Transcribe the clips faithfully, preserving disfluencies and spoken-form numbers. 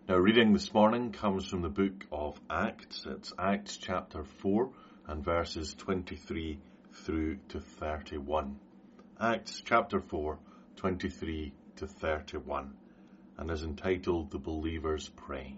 Now, reading this morning comes from the book of Acts. It's Acts chapter four and verses twenty-three through to thirty-one. Acts chapter four, twenty-three to thirty-one, and is entitled The Believers Pray.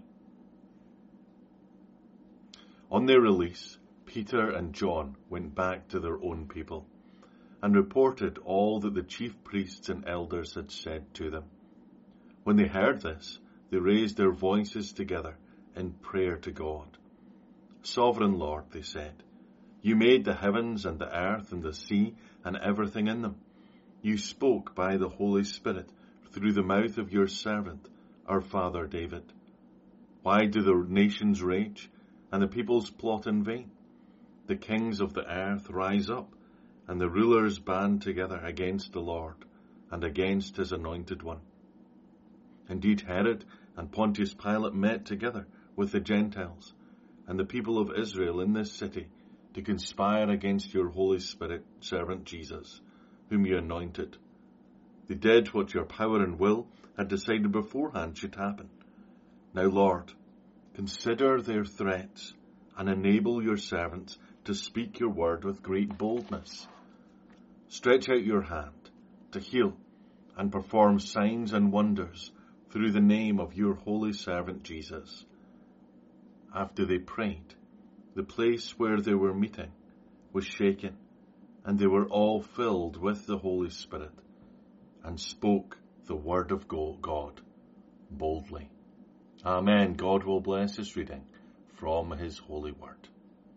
On their release, Peter and John went back to their own people and reported all that the chief priests and elders had said to them. When they heard this, they raised their voices together in prayer to God. Sovereign Lord, they said, you made the heavens and the earth and the sea and everything in them. You spoke by the Holy Spirit through the mouth of your servant, our father David. Why do the nations rage and the peoples plot in vain? The kings of the earth rise up, and the rulers band together against the Lord and against his anointed one. Indeed, Herod and Pontius Pilate met together with the Gentiles and the people of Israel in this city to conspire against your Holy Spirit servant Jesus, whom you anointed. They did what your power and will had decided beforehand should happen. Now, Lord, consider their threats and enable your servants to speak your word with great boldness. Stretch out your hand to heal and perform signs and wonders through the name of your holy servant Jesus. After they prayed, the place where they were meeting was shaken, and they were all filled with the Holy Spirit and spoke the word of God boldly. Amen. God will bless his reading from his holy word.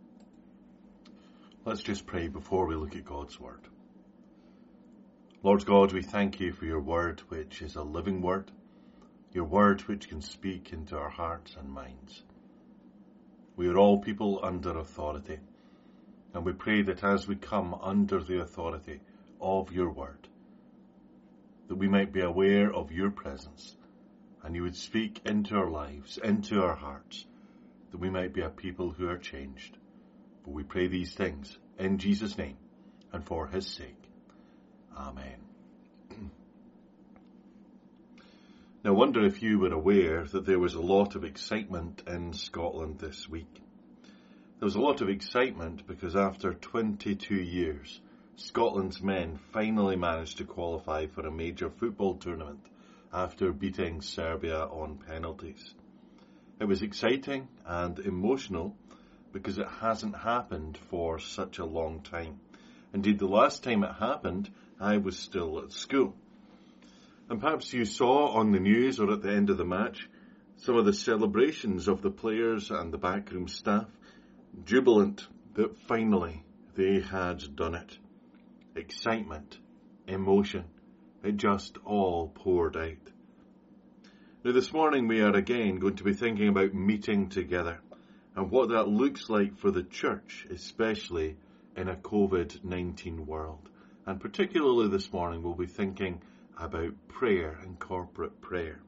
Let's just pray before we look at God's word. Lord God, we thank you for your word, which is a living word, your word which can speak into our hearts and minds. We are all people under authority, and we pray that as we come under the authority of your word, that we might be aware of your presence, and you would speak into our lives, into our hearts, that we might be a people who are changed. For we pray these things in Jesus' name and for his sake. Amen. Now, I wonder if you were aware that there was a lot of excitement in Scotland this week. There was a lot of excitement because after twenty-two years, Scotland's men finally managed to qualify for a major football tournament after beating Serbia on penalties. It was exciting and emotional because it hasn't happened for such a long time. Indeed, the last time it happened, I was still at school. And perhaps you saw on the news or at the end of the match some of the celebrations of the players and the backroom staff, jubilant that finally they had done it. Excitement, emotion, it just all poured out. Now this morning we are again going to be thinking about meeting together and what that looks like for the church, especially in a covid nineteen world. And particularly this morning we'll be thinking about prayer and corporate prayer.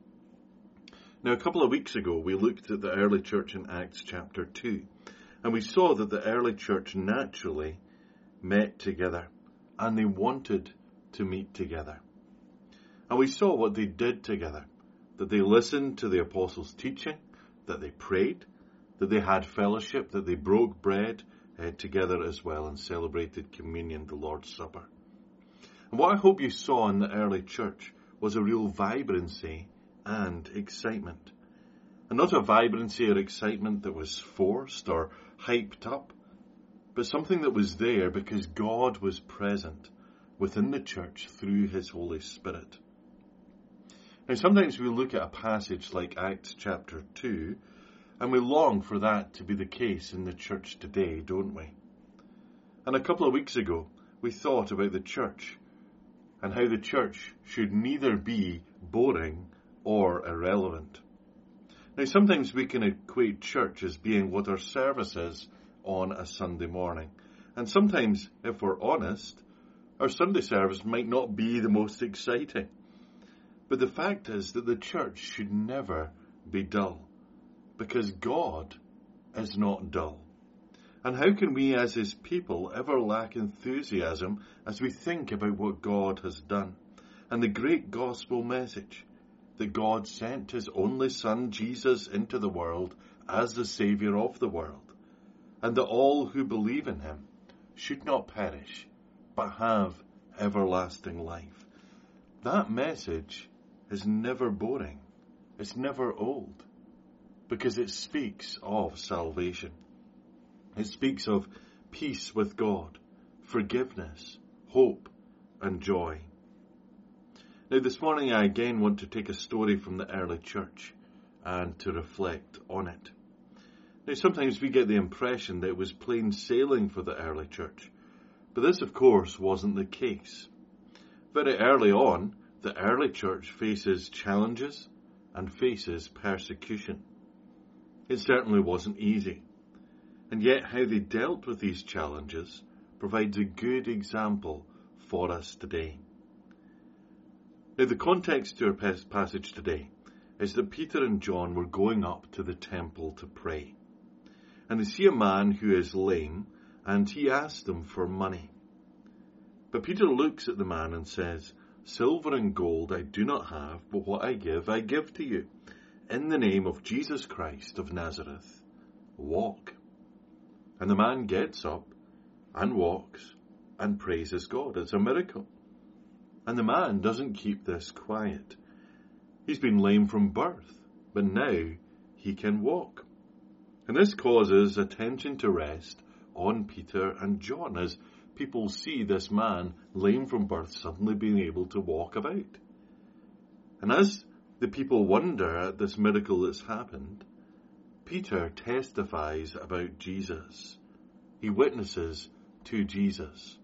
Now, a couple of weeks ago, we looked at the early church in Acts chapter two, and we saw that the early church naturally met together, and they wanted to meet together. And we saw what they did together, that they listened to the apostles' teaching, that they prayed, that they had fellowship, that they broke bread uh, together as well and celebrated communion, the Lord's Supper. And what I hope you saw in the early church was a real vibrancy and excitement. And not a vibrancy or excitement that was forced or hyped up, but something that was there because God was present within the church through his Holy Spirit. Now, sometimes we look at a passage like Acts chapter two, and we long for that to be the case in the church today, don't we? And a couple of weeks ago, we thought about the church and how the church should neither be boring or irrelevant. Now, sometimes we can equate church as being what our service is on a Sunday morning. And sometimes, if we're honest, our Sunday service might not be the most exciting. But the fact is that the church should never be dull, because God is not dull. And how can we as his people ever lack enthusiasm as we think about what God has done and the great gospel message? that God sent his only Son, Jesus, into the world as the Saviour of the world, and that all who believe in him should not perish, but have everlasting life. That message is never boring. It's never old, because it speaks of salvation. It speaks of peace with God, forgiveness, hope, and joy. Now, this morning I again want to take a story from the early church and to reflect on it. Now, sometimes we get the impression that it was plain sailing for the early church, but this, of course, wasn't the case. Very early on, the early church faces challenges and faces persecution. It certainly wasn't easy, and yet how they dealt with these challenges provides a good example for us today. Now, the context to our passage today is that Peter and John were going up to the temple to pray, and they see a man who is lame, and he asks them for money. But Peter looks at the man and says, "Silver and gold I do not have, but what I give, I give to you. In the name of Jesus Christ of Nazareth, walk." And the man gets up and walks and praises God. It's a miracle. And the man doesn't keep this quiet. He's been lame from birth, but now he can walk. And this causes attention to rest on Peter and John as people see this man lame from birth suddenly being able to walk about. And as the people wonder at this miracle that's happened, Peter testifies about Jesus. He witnesses to Jesus.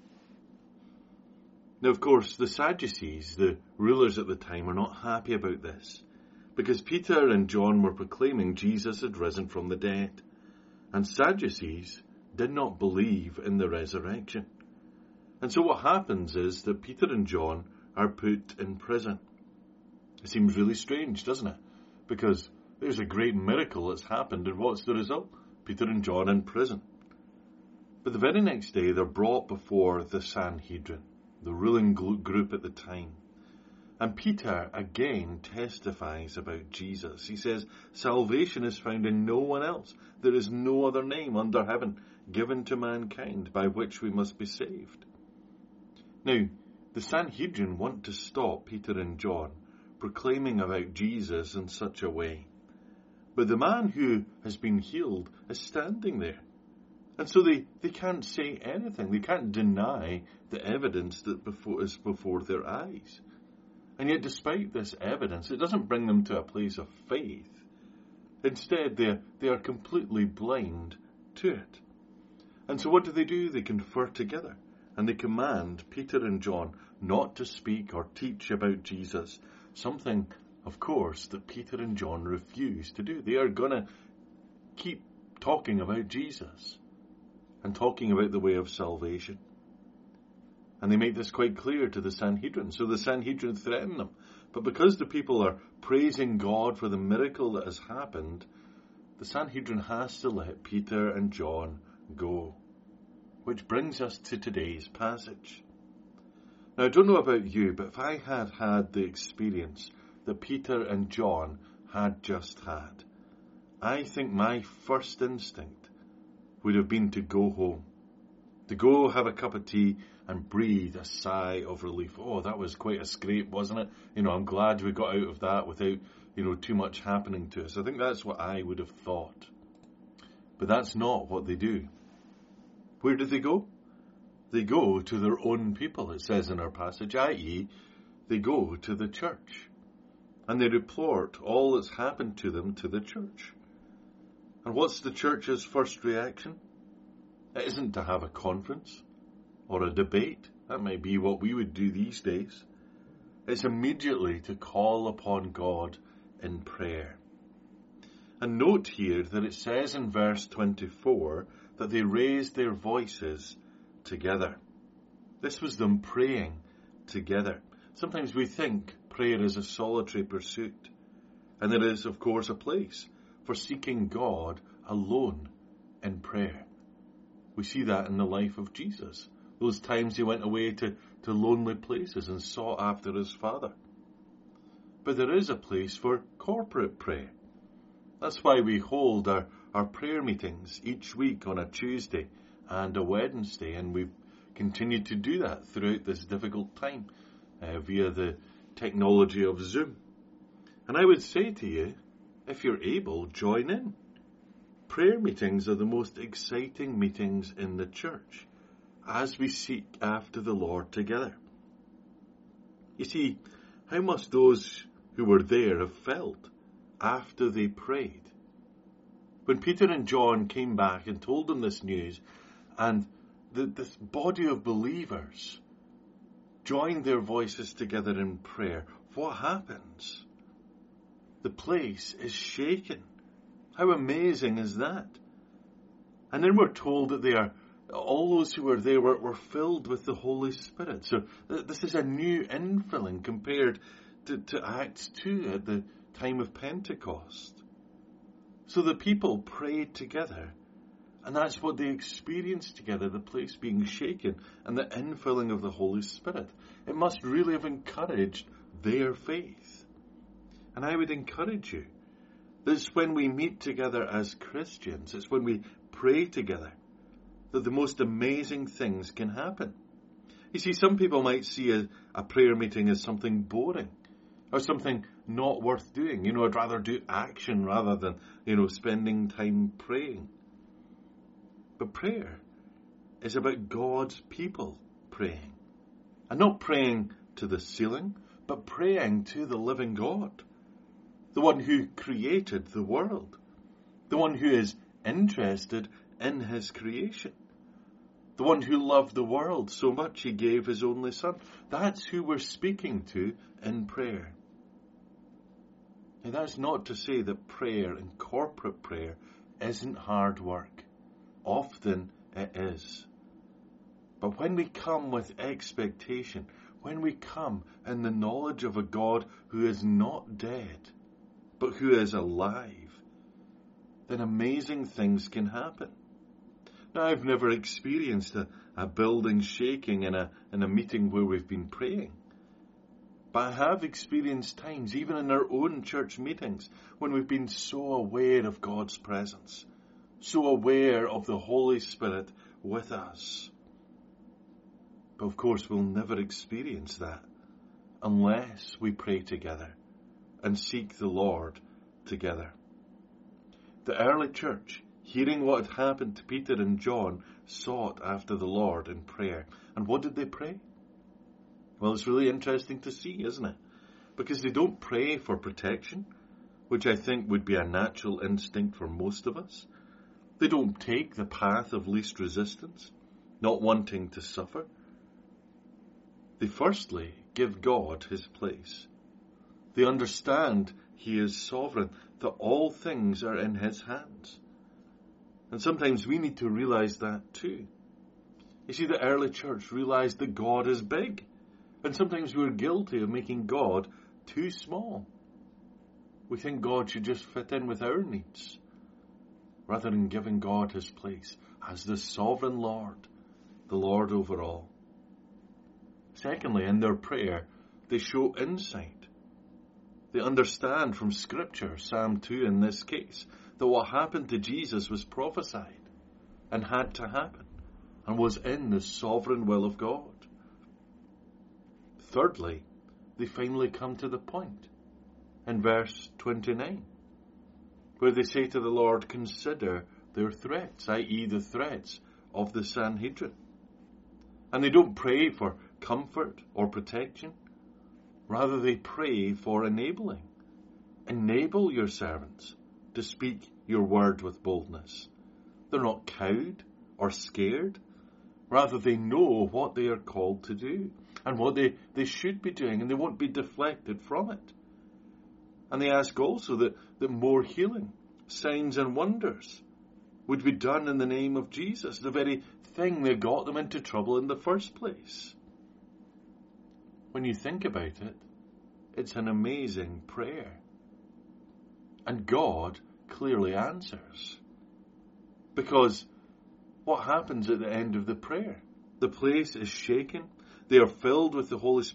Now, of course, the Sadducees, the rulers at the time, are not happy about this, because Peter and John were proclaiming Jesus had risen from the dead, and Sadducees did not believe in the resurrection. And so what happens is that Peter and John are put in prison. It seems really strange, doesn't it? Because there's a great miracle that's happened, and what's the result? Peter and John in prison. But the very next day they're brought before the Sanhedrin, the ruling group at the time. And Peter again testifies about Jesus. He says, "Salvation is found in no one else. There is no other name under heaven given to mankind by which we must be saved." Now, the Sanhedrin want to stop Peter and John proclaiming about Jesus in such a way. But the man who has been healed is standing there. And so they, they can't say anything. They can't deny the evidence that before, is before their eyes. And yet, despite this evidence, it doesn't bring them to a place of faith. Instead, they they are completely blind to it. And so what do they do? They confer together, and they command Peter and John not to speak or teach about Jesus, something, of course, that Peter and John refuse to do. They are going to keep talking about Jesus and talking about the way of salvation. And they make this quite clear to the Sanhedrin. So the Sanhedrin threaten them. But because the people are praising God for the miracle that has happened, the Sanhedrin has to let Peter and John go. Which brings us to today's passage. Now, I don't know about you, but if I had had the experience that Peter and John had just had, I think my first instinct would have been to go home. To go have a cup of tea and breathe a sigh of relief. Oh, that was quite a scrape, wasn't it? You know, I'm glad we got out of that without, you know, too much happening to us. I think that's what I would have thought. But that's not what they do. Where do they go? They go to their own people, it says in our passage, that is, they go to the church. And they report all that's happened to them to the church. And what's the church's first reaction? It isn't to have a conference or a debate. That might be what we would do these days. It's immediately to call upon God in prayer. And note here that it says in verse twenty-four that they raised their voices together. This was them praying together. Sometimes we think prayer is a solitary pursuit. And there is, of course, a place for seeking God alone in prayer. We see that in the life of Jesus. Those times he went away to, to lonely places and sought after his Father. but there is a place for corporate prayer. That's why we hold our, our prayer meetings each week on a Tuesday and a Wednesday, and we've continued to do that throughout this difficult time uh, via the technology of Zoom. And I would say to you, if you're able, join in. Prayer meetings are the most exciting meetings in the church as we seek after the Lord together. You see, how must those who were there have felt after they prayed? When Peter and John came back and told them this news, and the, this body of believers joined their voices together in prayer, what happens? The place is shaken. How amazing is that? And then we're told that they are, all those who were there were, were filled with the Holy Spirit. So th- this is a new infilling compared to, to Acts two at the time of Pentecost. So the people prayed together, and that's what they experienced together, the place being shaken and the infilling of the Holy Spirit. It must really have encouraged their faith. And I would encourage you that it's when we meet together as Christians, it's when we pray together, that the most amazing things can happen. You see, some people might see a, a prayer meeting as something boring or something not worth doing. You know, I'd rather do action rather than, you know, spending time praying. But prayer is about God's people praying. And not praying to the ceiling, but praying to the living God. The one who created the world. The one who is interested in his creation. The one who loved the world so much he gave his only son. That's who we're speaking to in prayer. And that's not to say that prayer and corporate prayer isn't hard work. Often it is. But when we come with expectation, when we come in the knowledge of a God who is not dead, but who is alive, then amazing things can happen. Now, I've never experienced a, a building shaking in a, in a meeting where we've been praying. But I have experienced times, even in our own church meetings, when we've been so aware of God's presence, so aware of the Holy Spirit with us. But of course, we'll never experience that unless we pray together and seek the Lord together. The early church, hearing what had happened to Peter and John, sought after the Lord in prayer. And what did they pray? Well, it's really interesting to see, isn't it? Because they don't pray for protection, which I think would be a natural instinct for most of us. They don't take the path of least resistance, not wanting to suffer. They firstly give God his place. They understand he is sovereign, that all things are in his hands. And sometimes we need to realize that too. You see, the early church realized that God is big. And sometimes we're guilty of making God too small. We think God should just fit in with our needs, rather than giving God his place as the sovereign Lord, the Lord over all. Secondly, in their prayer, they show insight. They understand from Scripture, Psalm two in this case, that what happened to Jesus was prophesied and had to happen and was in the sovereign will of God. Thirdly, they finally come to the point in verse twenty-nine, where they say to the Lord, consider their threats, that is the threats of the Sanhedrin. And they don't pray for comfort or protection. Rather, they pray for enabling. Enable your servants to speak your word with boldness. They're not cowed or scared. Rather, they know what they are called to do and what they, they should be doing, and they won't be deflected from it. And they ask also that, that more healing, signs and wonders would be done in the name of Jesus, the very thing that got them into trouble in the first place. When you think about it, it's an amazing prayer. And God clearly answers. Because what happens at the end of the prayer? The place is shaken. They are filled with the Holy Spirit.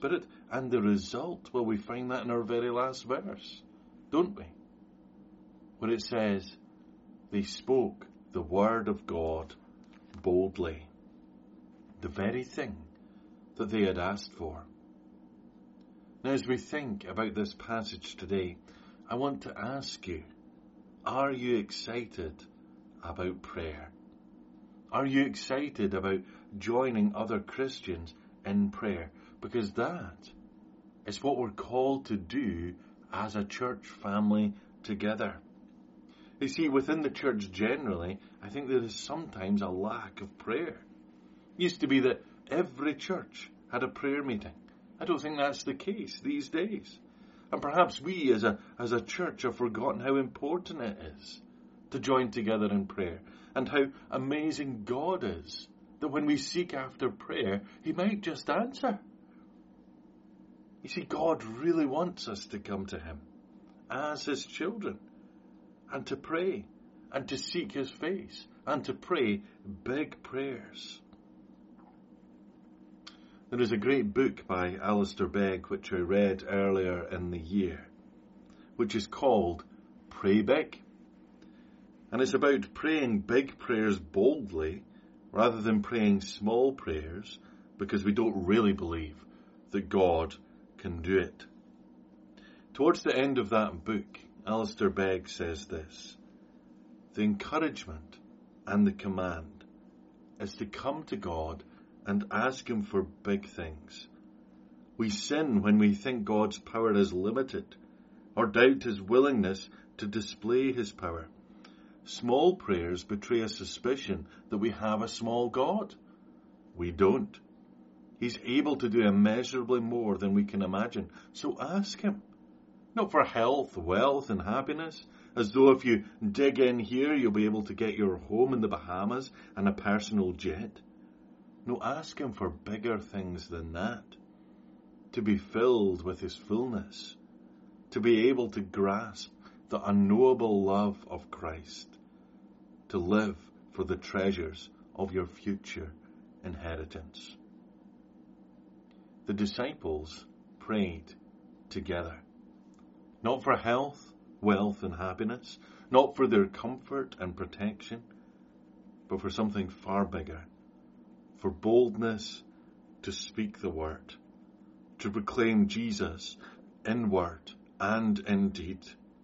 And the result, well, we find that in our very last verse, don't we? Where it says, they spoke the word of God boldly. The very thing that they had asked for. Now, as we think about this passage today, I want to ask you, are you excited about prayer? Are you excited about joining other Christians in prayer? Because that is what we're called to do as a church family together. You see, within the church generally, I think there is sometimes a lack of prayer. It used to be that every church had a prayer meeting. I don't think that's the case these days. And perhaps we as a, as a church have forgotten how important it is to join together in prayer, and how amazing God is, that when we seek after prayer, He might just answer. You see, God really wants us to come to Him as His children, and to pray, and to seek His face, and to pray big prayers. There is a great book by Alistair Begg which I read earlier in the year, which is called Pray Big. And it's about praying big prayers boldly rather than praying small prayers, because we don't really believe that God can do it. Towards the end of that book, Alistair Begg says this: the encouragement and the command is to come to God and ask Him for big things. We sin when we think God's power is limited, or doubt His willingness to display His power. Small prayers betray a suspicion that we have a small God. We don't. He's able to do immeasurably more than we can imagine. So ask Him. Not for health, wealth and happiness, as though if you dig in here you'll be able to get your home in the Bahamas and a personal jet. No, ask Him for bigger things than that. To be filled with His fullness. To be able to grasp the unknowable love of Christ. To live for the treasures of your future inheritance. The disciples prayed together. Not for health, wealth and happiness. Not for their comfort and protection. But for something far bigger. For boldness to speak the word. To proclaim Jesus in word and in deed.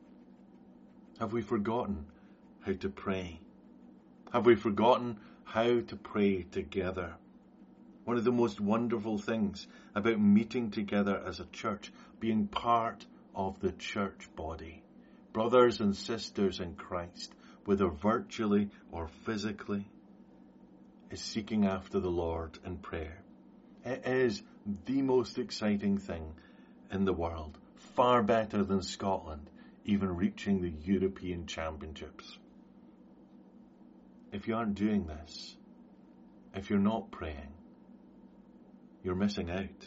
Have we forgotten how to pray? Have we forgotten how to pray together? One of the most wonderful things about meeting together as a church, being part of the church body, brothers and sisters in Christ, whether virtually or physically, is seeking after the Lord in prayer. It is the most exciting thing in the world, far better than Scotland even reaching the European Championships. If you aren't doing this, if you're not praying, you're missing out.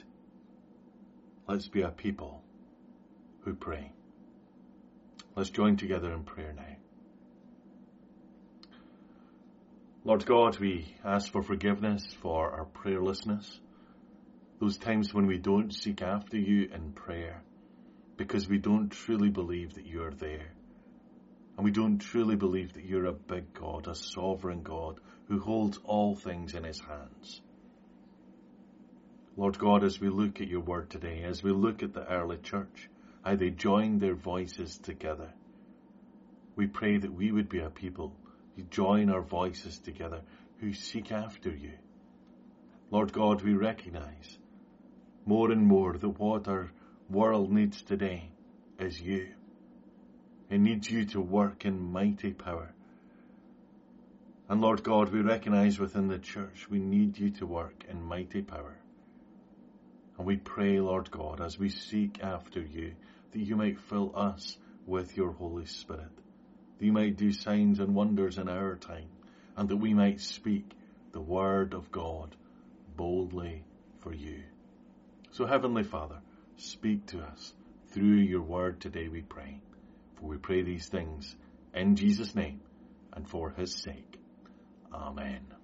Let's be a people who pray. Let's join together in prayer now. Lord God, we ask for forgiveness for our prayerlessness, those times when we don't seek after you in prayer, because we don't truly believe that you are there. And we don't truly believe that you're a big God, a sovereign God, who holds all things in his hands. Lord God, as we look at your word today, as we look at the early church, how they joined their voices together, we pray that we would be a people who join our voices together, who seek after you. Lord God, we recognize more and more that what our world needs today is you. It needs you to work in mighty power. And Lord God, we recognize within the church we need you to work in mighty power. And we pray, Lord God, as we seek after you, that you might fill us with your Holy Spirit, that you might do signs and wonders in our time, and that we might speak the word of God boldly for you. So, Heavenly Father, speak to us through your word today, we pray. For we pray these things in Jesus' name and for his sake. Amen.